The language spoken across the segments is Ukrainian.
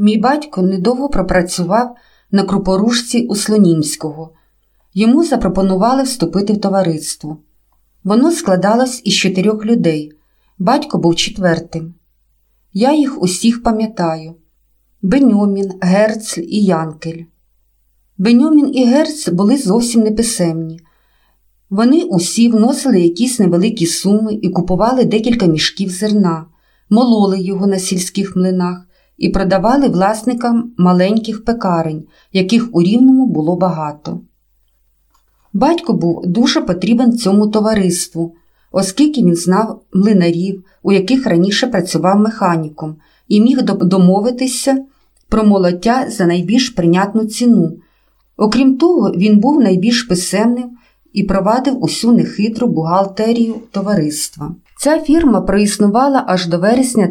Мій батько недовго пропрацював на крупорушці у Слонімського. Йому запропонували вступити в товариство. Воно складалось із 4 людей. Батько був 4-тим. Я їх усіх пам'ятаю. Беньомін, Герцль і Янкель. Беньомін і Герцль були зовсім неписемні. Вони усі вносили якісь невеликі суми і купували декілька мішків зерна, мололи його на сільських млинах і продавали власникам маленьких пекарень, яких у Рівному було багато. Батько був дуже потрібен цьому товариству, оскільки він знав млинарів, у яких раніше працював механіком, і міг домовитися про молоття за найбільш прийнятну ціну. Окрім того, він був найбільш писемним і провадив усю нехитру бухгалтерію товариства. Ця фірма проіснувала аж до вересня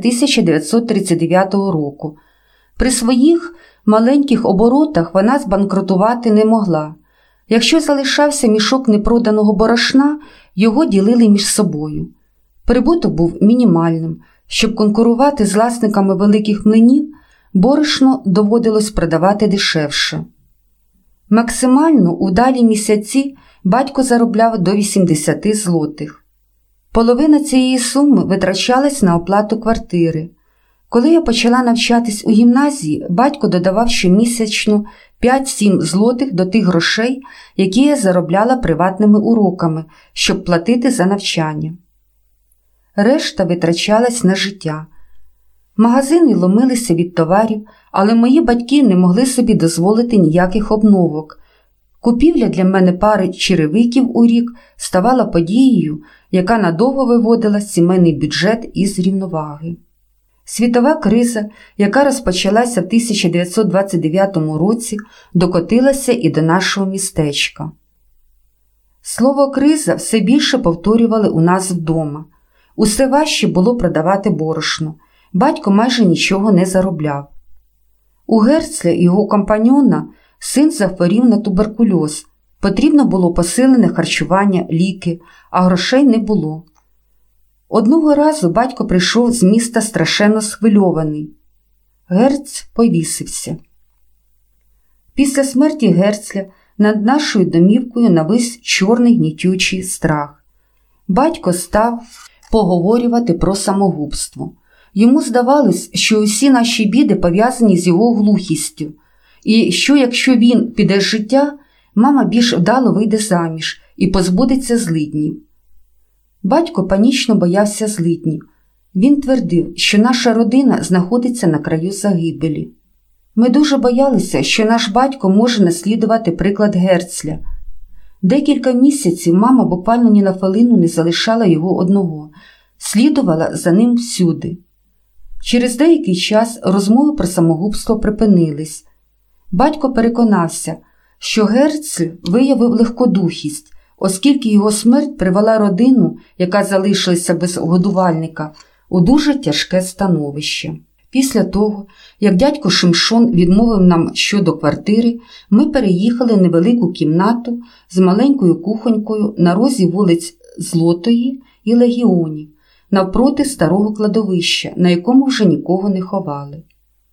1939 року. При своїх маленьких оборотах вона збанкрутувати не могла. Якщо залишався мішок непроданого борошна, його ділили між собою. Прибуток був мінімальним. Щоб конкурувати з власниками великих млинів, борошно доводилось продавати дешевше. Максимально у далі місяці батько заробляв до 80 злотих. Половина цієї суми витрачалась на оплату квартири. Коли я почала навчатись у гімназії, батько додавав щомісячно 5-7 злотих до тих грошей, які я заробляла приватними уроками, щоб платити за навчання. Решта витрачалась на життя. Магазини ломилися від товарів, але мої батьки не могли собі дозволити ніяких обновок. Купівля для мене пари черевиків у рік ставала подією, яка надовго виводила сімейний бюджет із рівноваги. Світова криза, яка розпочалася в 1929 році, докотилася і до нашого містечка. Слово «криза» все більше повторювали у нас вдома. Усе важче було продавати борошно. Батько майже нічого не заробляв. У Герцля і його компаньона син захворів на туберкульоз. Потрібно було посилене харчування, ліки, а грошей не було. Одного разу батько прийшов з міста страшенно схвильований. Герц повісився. Після смерті Герцля над нашою домівкою навис чорний гнітючий страх. Батько став поговорювати про самогубство. Йому здавалось, що усі наші біди пов'язані з його глухістю, і що якщо він піде з життя, мама більш вдало вийде заміж і позбудеться злиднів. Батько панічно боявся злиднів. Він твердив, що наша родина знаходиться на краю загибелі. Ми дуже боялися, що наш батько може наслідувати приклад Герцля. Декілька місяців мама буквально ні на хвилину не залишала його одного, слідувала за ним всюди. Через деякий час розмови про самогубство припинились. Батько переконався, що Герцль виявив легкодухість, оскільки його смерть привела родину, яка залишилася без годувальника, у дуже тяжке становище. Після того, як дядько Шимшон відмовив нам щодо квартири, ми переїхали в невелику кімнату з маленькою кухонькою на розі вулиць Злотої і Легіонів, навпроти старого кладовища, на якому вже нікого не ховали.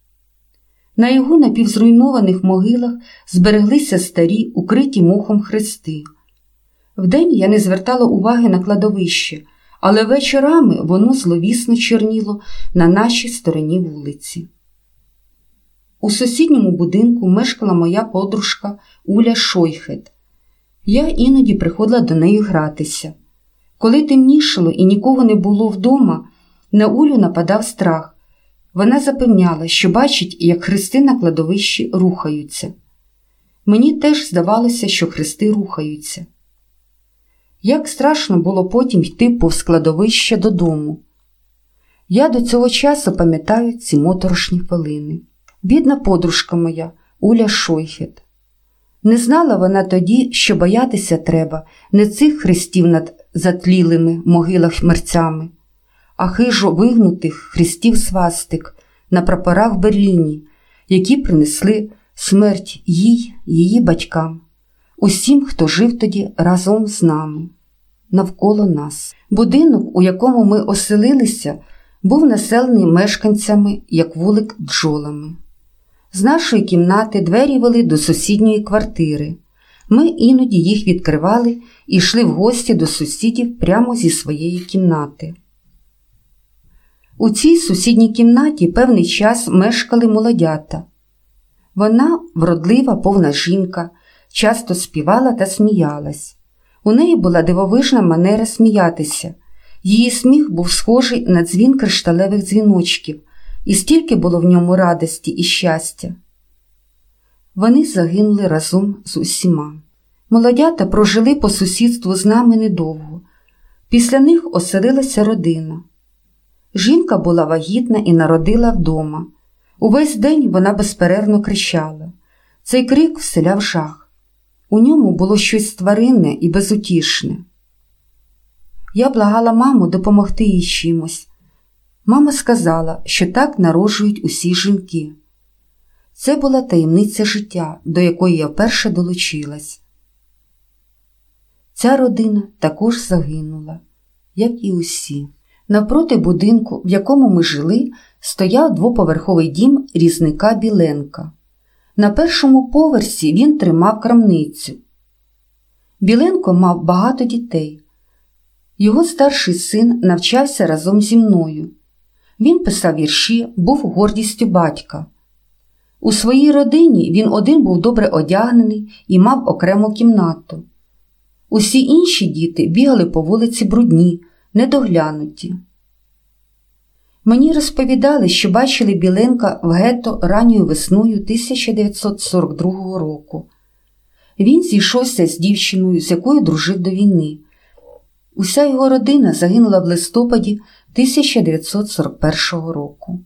На його напівзруйнованих могилах збереглися старі, укриті мохом хрести. Вдень я не звертала уваги на кладовище, але вечорами воно зловісно чорніло на нашій стороні вулиці. У сусідньому будинку мешкала моя подружка Уля Шойхет. Я іноді приходила до неї гратися. Коли темнішало і нікого не було вдома, на Улю нападав страх. Вона запевняла, що бачить, як хрести на кладовищі рухаються. Мені теж здавалося, що хрести рухаються. Як страшно було потім йти повз кладовище додому. Я до цього часу пам'ятаю ці моторошні хвилини. Бідна подружка моя, Уля Шойхет. Не знала вона тоді, що боятися треба не цих хрестів над затлілими могилах мерцями, а хижо вигнутих хрестів свастик на прапорах в Берліні, які принесли смерть їй, її батькам, усім, хто жив тоді разом з нами, навколо нас. Будинок, у якому ми оселилися, був населений мешканцями, як вулик бджолами. З нашої кімнати двері вели до сусідньої квартири. Ми іноді їх відкривали і йшли в гості до сусідів прямо зі своєї кімнати. У цій сусідній кімнаті певний час мешкали молодята. Вона, вродлива, повна жінка, часто співала та сміялась. У неї була дивовижна манера сміятися. Її сміх був схожий на дзвін кришталевих дзвіночків, і стільки було в ньому радості і щастя. Вони загинули разом з усіма. Молодята прожили по сусідству з нами недовго. Після них оселилася родина. Жінка була вагітна і народила вдома. Увесь день вона безперервно кричала. Цей крик вселяв жах. У ньому було щось тваринне і безутішне. Я благала маму допомогти їй чимось. Мама сказала, що так народжують усі жінки. Це була таємниця життя, до якої я вперше долучилась. Ця родина також загинула, як і усі. Навпроти будинку, в якому ми жили, стояв двоповерховий дім різника Біленка. На першому поверсі він тримав крамницю. Біленко мав багато дітей. Його старший син навчався разом зі мною. Він писав вірші, був гордістю батька. У своїй родині він один був добре одягнений і мав окрему кімнату. Усі інші діти бігали по вулиці брудні, недоглянуті. Мені розповідали, що бачили Біленка в гетто ранньою весною 1942 року. Він зійшовся з дівчиною, з якою дружив до війни. Уся його родина загинула в листопаді 1941 року.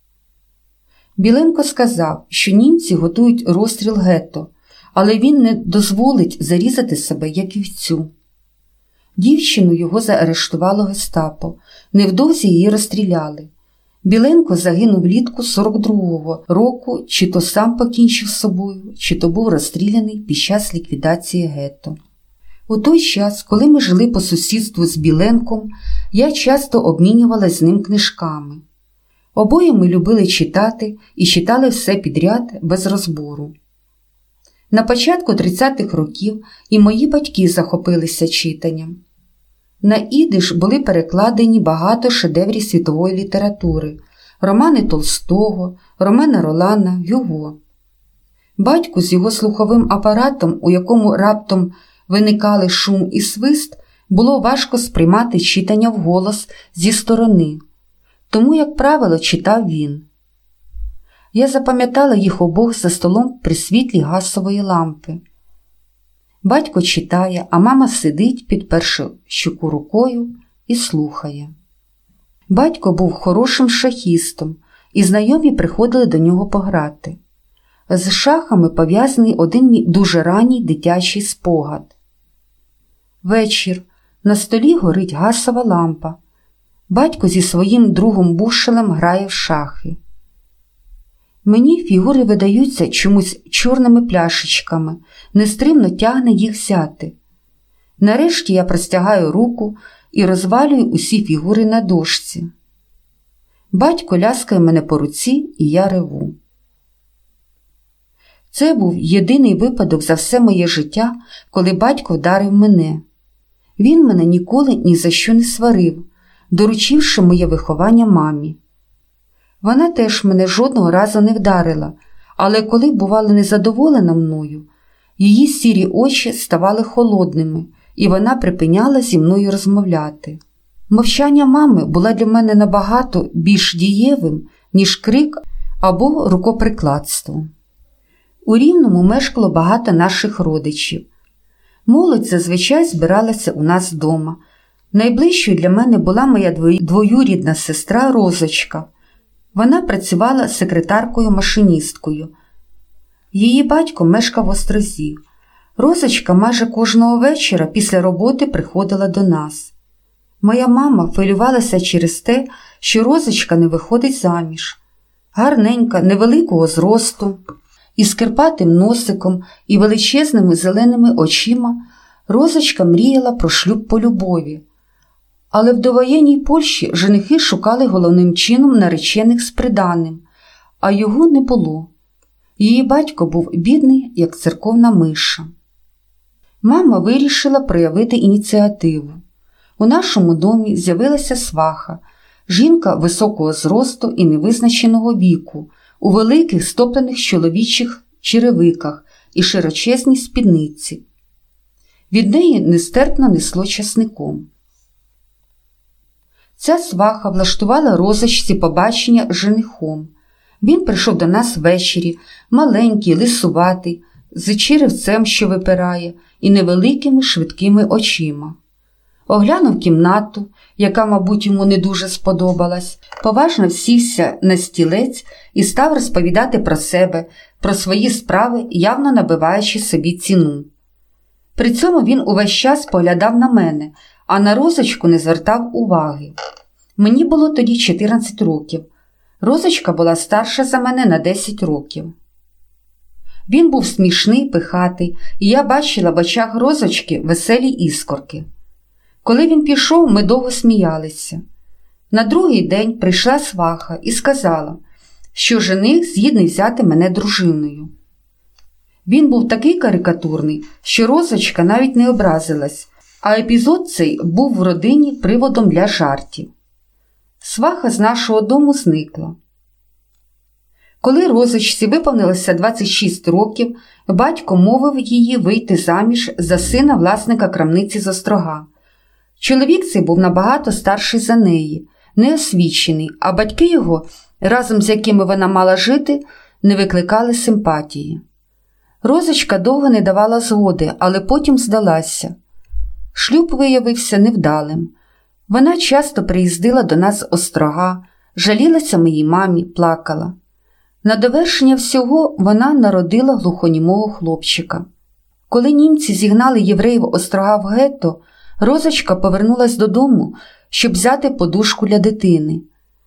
Біленко сказав, що німці готують розстріл гетто, але він не дозволить зарізати себе, як вівцю. Дівчину його заарештувало гестапо. Невдовзі її розстріляли. Біленко загинув влітку 42-го року, чи то сам покінчив з собою, чи то був розстріляний під час ліквідації гетто. У той час, коли ми жили по сусідству з Біленком, я часто обмінювалась з ним книжками. Обоє ми любили читати і читали все підряд без розбору. На початку 30-х років і мої батьки захопилися читанням. На ідиш були перекладені багато шедеврів світової літератури, романи Толстого, Ромена Ролана, Гюго. Батьку з його слуховим апаратом, у якому раптом виникали шум і свист, було важко сприймати читання вголос зі сторони. Тому, як правило, читав він. Я запам'ятала їх обох за столом при світлі газової лампи. Батько читає, а мама сидить, підперши щоку рукою, і слухає. Батько був хорошим шахістом, і знайомі приходили до нього пограти. З шахами пов'язаний один мій дуже ранній дитячий спогад. Вечір. На столі горить газова лампа. Батько зі своїм другом Бушелем грає в шахи. Мені фігури видаються чомусь чорними пляшечками, нестримно тягне їх взяти. Нарешті я простягаю руку і розвалюю усі фігури на дошці. Батько ляскає мене по руці, і я реву. Це був єдиний випадок за все моє життя, коли батько вдарив мене. Він мене ніколи ні за що не сварив, доручивши моє виховання мамі. Вона теж мене жодного разу не вдарила, але коли бувала незадоволена мною, її сірі очі ставали холодними, і вона припиняла зі мною розмовляти. Мовчання мами було для мене набагато більш дієвим, ніж крик або рукоприкладство. У Рівному мешкало багато наших родичів. Молодь зазвичай збиралася у нас вдома. Найближчою для мене була моя двоюрідна сестра Розочка. Вона працювала секретаркою-машиністкою. Її батько мешкав в Острозі. Розочка майже кожного вечора після роботи приходила до нас. Моя мама хвилювалася через те, що Розочка не виходить заміж. Гарненька, невеликого зросту, із кирпатим носиком і величезними зеленими очима, Розочка мріяла про шлюб по любові. Але в довоєнній Польщі женихи шукали головним чином наречених з приданним, а його не було. Її батько був бідний, як церковна миша. Мама вирішила проявити ініціативу. У нашому домі з'явилася сваха, жінка високого зросту і невизначеного віку, у великих стоплених чоловічих черевиках і широчезній спідниці. Від неї нестерпно несло часником. Ця сваха влаштувала розочці побачення з женихом. Він прийшов до нас ввечері, маленький, лисуватий, з черевцем, що випирає, і невеликими швидкими очима. Оглянув кімнату, яка, мабуть, йому не дуже сподобалась, поважно сівся на стілець і став розповідати про себе, про свої справи, явно набиваючи собі ціну. При цьому він увесь час поглядав на мене, а на Розочку не звертав уваги. Мені було тоді 14 років. Розочка була старша за мене на 10 років. Він був смішний, пихатий, і я бачила в очах Розочки веселі іскорки. Коли він пішов, ми довго сміялися. На другий день прийшла сваха і сказала, що жених згідний взяти мене дружиною. Він був такий карикатурний, що Розочка навіть не образилась, а епізод цей був в родині приводом для жартів. Сваха з нашого дому зникла. Коли Розочці виповнилося 26 років, батько мовив її вийти заміж за сина власника крамниці з Острога. Чоловік цей був набагато старший за неї, неосвічений, а батьки його, разом з якими вона мала жити, не викликали симпатії. Розочка довго не давала згоди, але потім здалася. Шлюб виявився невдалим. Вона часто приїздила до нас з Острога, жалілася моїй мамі, плакала. На довершення всього вона народила глухонімого хлопчика. Коли німці зігнали євреїв Острога в гетто, Розочка повернулась додому, щоб взяти подушку для дитини.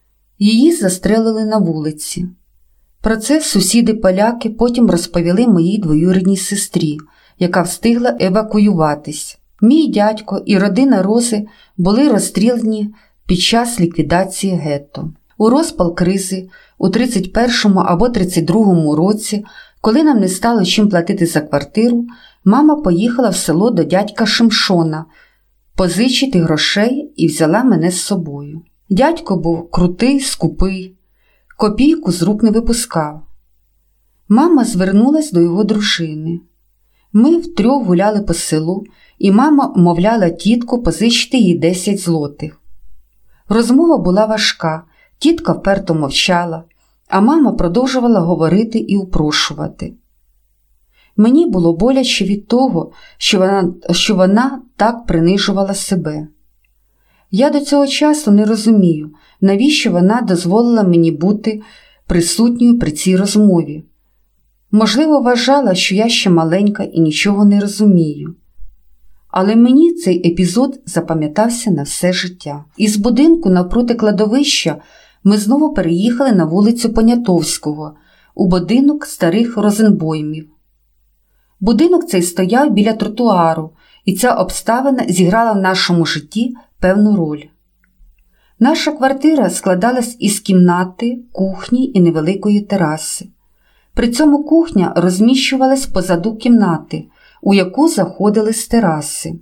Її застрелили на вулиці. Про це сусіди-поляки потім розповіли моїй двоюрідній сестрі, яка встигла евакуюватись. Мій дядько і родина Рози були розстріляні під час ліквідації гетто. У розпал кризи у 31-му або 32-му році, коли нам не стало чим платити за квартиру, мама поїхала в село до дядька Шимшона позичити грошей і взяла мене з собою. Дядько був крутий, скупий, копійку з рук не випускав. Мама звернулась до його дружини. Ми втрьох гуляли по селу, і мама умовляла тітку позичити їй 10 злотих. Розмова була важка, тітка вперто мовчала, а мама продовжувала говорити і упрошувати. Мені було боляче від того, що вона так принижувала себе. Я до цього часу не розумію, навіщо вона дозволила мені бути присутньою при цій розмові. Можливо, вважала, що я ще маленька і нічого не розумію. Але мені цей епізод запам'ятався на все життя. Із будинку навпроти кладовища ми знову переїхали на вулицю Понятовського, у будинок старих Розенбоймів. Будинок цей стояв біля тротуару, і ця обставина зіграла в нашому житті певну роль. Наша квартира складалась із кімнати, кухні і невеликої тераси. При цьому кухня розміщувалась позаду кімнати, у яку заходили з тераси.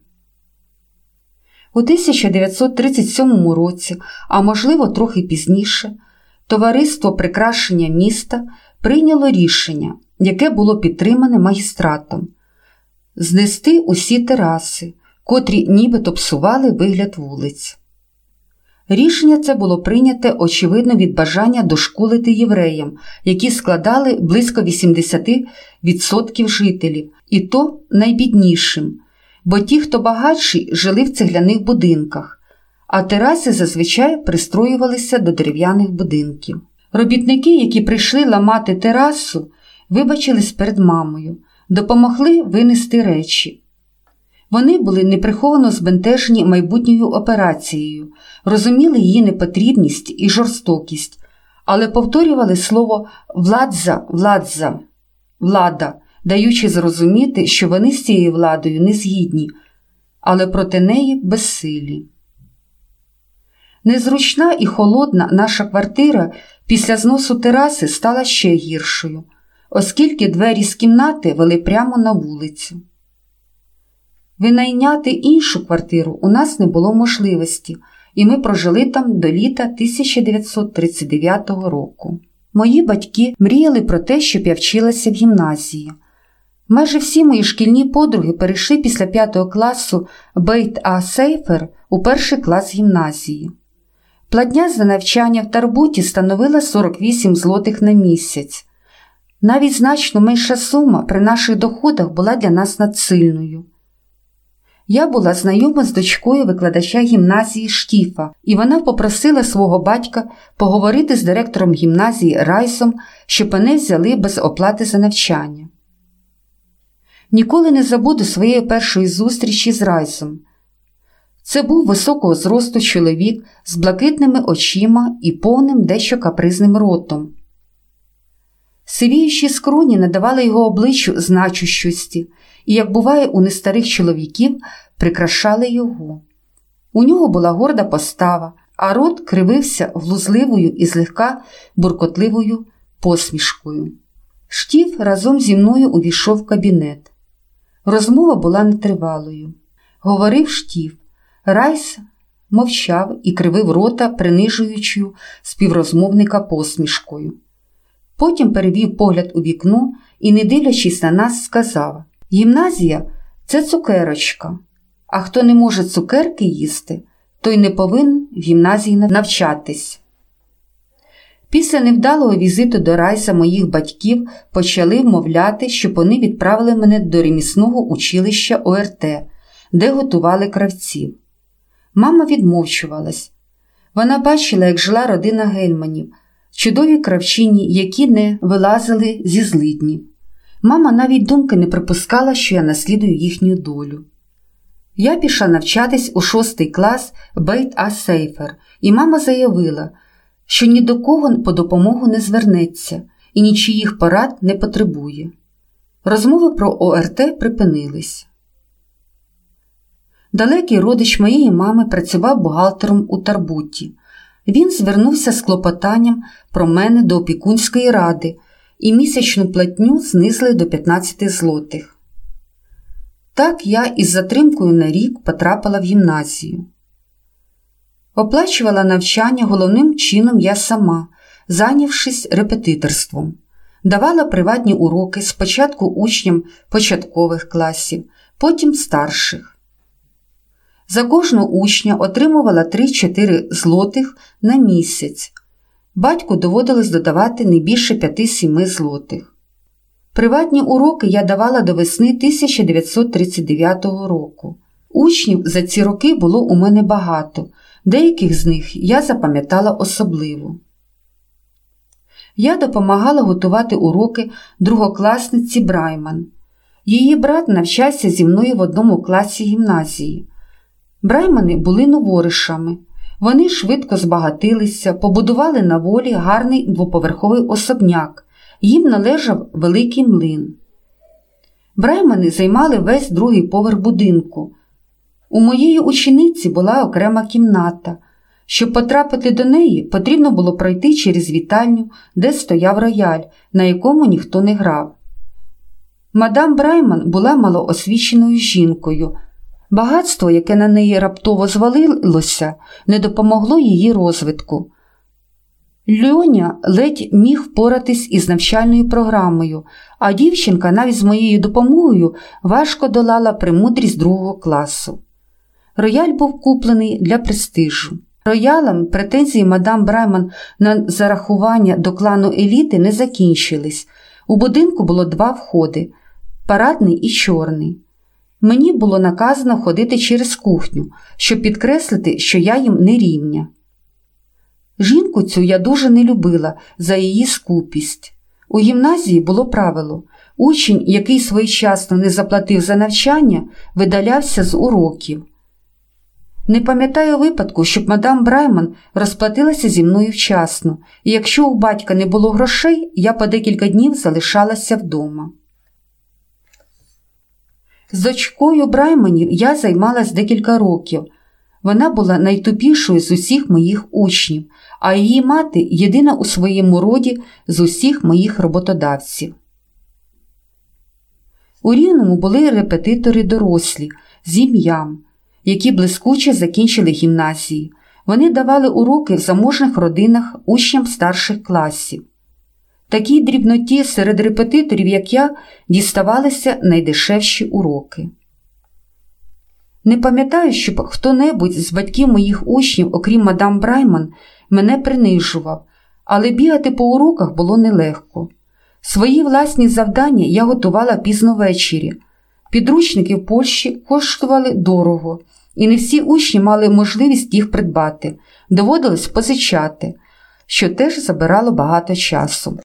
У 1937 році, а можливо трохи пізніше, Товариство прикрашення міста прийняло рішення, яке було підтримане магістратом – знести усі тераси, котрі нібито псували вигляд вулиць. Рішення це було прийняте, очевидно, від бажання дошкулити євреям, які складали близько 80% жителів, і то найбіднішим, бо ті, хто багатші, жили в цегляних будинках, а тераси зазвичай пристроювалися до дерев'яних будинків. Робітники, які прийшли ламати терасу, вибачились перед мамою, допомогли винести речі. Вони були неприховано збентежені майбутньою операцією, розуміли її непотрібність і жорстокість, але повторювали слово «владза», «влада», даючи зрозуміти, що вони з цією владою не згідні, але проти неї безсилі. Незручна і холодна наша квартира після зносу тераси стала ще гіршою. оскільки двері з кімнати вели прямо на вулицю. Винайняти іншу квартиру у нас не було можливості, і ми прожили там до літа 1939 року. Мої батьки мріяли про те, щоб я вчилася в гімназії. Майже всі мої шкільні подруги перейшли після 5 класу Бейт-А-Сейфер у перший клас гімназії. Платня за навчання в Тарбуті становила 48 злотих на місяць. Навіть значно менша сума при наших доходах була для нас надсильною. Я була знайома з дочкою викладача гімназії Штіфа, і вона попросила свого батька поговорити з директором гімназії Райсом, щоб мене взяли без оплати за навчання. Ніколи не забуду своєї першої зустрічі з Райсом. Це був високого зросту чоловік з блакитними очима і повним дещо капризним ротом. Сивіючі скроні надавали його обличчю значущості і, як буває у нестарих чоловіків, прикрашали його. У нього була горда постава, а рот кривився глузливою і злегка буркотливою посмішкою. Штіф разом зі мною увійшов в кабінет. Розмова була нетривалою. Говорив Штіф. Райс мовчав і кривив рота принижуючою співрозмовника посмішкою. Потім перевів погляд у вікно і, не дивлячись на нас, сказав: «Гімназія – це цукерочка, а хто не може цукерки їсти, той не повинен в гімназії навчатись». Після невдалого візиту до Райса моїх батьків почали вмовляти, щоб вони відправили мене до ремісного училища ОРТ, де готували кравців. Мама відмовчувалась. Вона бачила, як жила родина Гельманів, чудові кравчині, які не вилазили зі злиднів. Мама навіть думки не припускала, що я наслідую їхню долю. Я пішла навчатись у 6 клас Бейт-А-Сейфер, і мама заявила, що ні до кого по допомогу не звернеться і нічиїх порад не потребує. Розмови про ОРТ припинились. Далекий родич моєї мами працював бухгалтером у Тарбуті. Він звернувся з клопотанням про мене до опікунської ради, і місячну платню знизили до 15 злотих. Так я із затримкою на рік потрапила в гімназію. Оплачувала навчання головним чином я сама, зайнявшись репетиторством. Давала приватні уроки спочатку учням початкових класів, потім старших. За кожного учня отримувала 3-4 злотих на місяць. Батьку доводилось додавати не більше 5-7 злотих. Приватні уроки я давала до весни 1939 року. Учнів за ці роки було у мене багато, деяких з них я запам'ятала особливо. Я допомагала готувати уроки другокласниці Брайман. Її брат навчався зі мною в одному класі гімназії. Браймани були новоришами. Вони швидко збагатилися, побудували на волі гарний двоповерховий особняк. Їм належав великий млин. Браймани займали весь другий поверх будинку. У моєї учениці була окрема кімната. Щоб потрапити до неї, потрібно було пройти через вітальню, де стояв рояль, на якому ніхто не грав. Мадам Брайман була малоосвіченою жінкою. Багатство, яке на неї раптово звалилося, не допомогло її розвитку. Льоня ледь міг впоратись із навчальною програмою, а дівчинка навіть з моєю допомогою важко долала премудрість другого класу. Рояль був куплений для престижу. Роялам претензії мадам Брайман на зарахування до клану еліти не закінчились. У будинку було 2 входи – парадний і чорний. Мені було наказано ходити через кухню, щоб підкреслити, що я їм не рівня. Жінку цю я дуже не любила за її скупість. У гімназії було правило – учень, який своєчасно не заплатив за навчання, видалявся з уроків. Не пам'ятаю випадку, щоб мадам Брайман розплатилася зі мною вчасно, і якщо у батька не було грошей, я по декілька днів залишалася вдома. З дочкою Брайманів я займалась декілька років. Вона була найтупішою з усіх моїх учнів, а її мати – єдина у своєму роді з усіх моїх роботодавців. У Рівному були репетитори дорослі з ім'ям, які блискуче закінчили гімназії. Вони давали уроки в заможних родинах учням старших класів. Такій дрібноті серед репетиторів, як я, діставалися найдешевші уроки. Не пам'ятаю, щоб хто-небудь з батьків моїх учнів, окрім мадам Брайман, мене принижував, але бігати по уроках було нелегко. Свої власні завдання я готувала пізно ввечері. Підручники в Польщі коштували дорого, і не всі учні мали можливість їх придбати, доводилось позичати, що теж забирало багато часу.